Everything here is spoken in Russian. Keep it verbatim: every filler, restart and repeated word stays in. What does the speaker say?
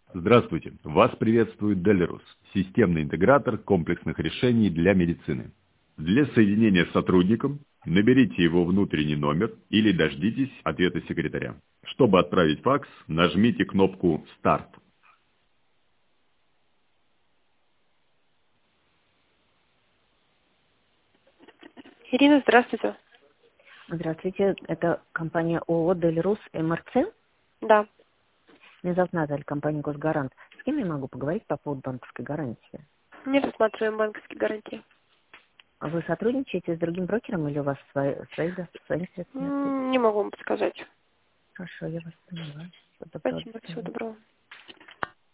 Здравствуйте! Вас приветствует Делерус, системный интегратор комплексных решений для медицины. Для соединения с сотрудником наберите его внутренний номер или дождитесь ответа секретаря. Чтобы отправить факс, нажмите кнопку «Старт». Ирина, здравствуйте. Здравствуйте, это компания ООО «Делерус МРЦ». Да. Меня зовут Наталья, компания «Госгарант». С кем я могу поговорить по поводу банковской гарантии? Не рассматриваем банковские гарантии. А вы сотрудничаете с другим брокером или у вас свои, свои, да, свои средства? М, Не могу вам подсказать. Хорошо, я вас поняла. Добро. Спасибо, всего доброго.